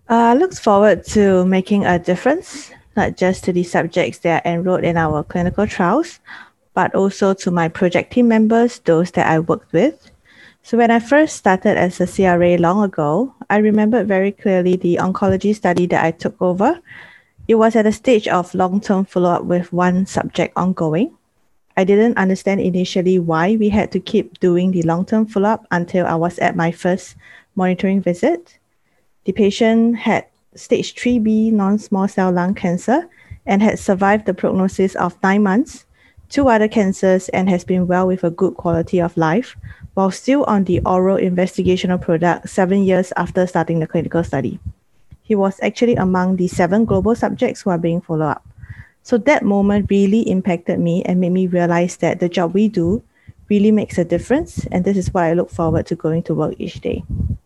I look forward to making a difference, not just to the subjects that are enrolled in our clinical trials, but also to my project team members, those that I worked with. So when I first started as a CRA long ago, I remembered very clearly the oncology study that I took over. It was at a stage of long-term follow-up with one subject ongoing. I didn't understand initially why we had to keep doing the long-term follow-up until I was at my first monitoring visit. The patient had stage 3B non-small cell lung cancer and had survived the prognosis of 9 months, two other cancers, and has been well with a good quality of life, while still on the oral investigational product 7 years after starting the clinical study. He was actually among the 7 global subjects who are being followed up. So that moment really impacted me and made me realize that the job we do really makes a difference. And this is why I look forward to going to work each day.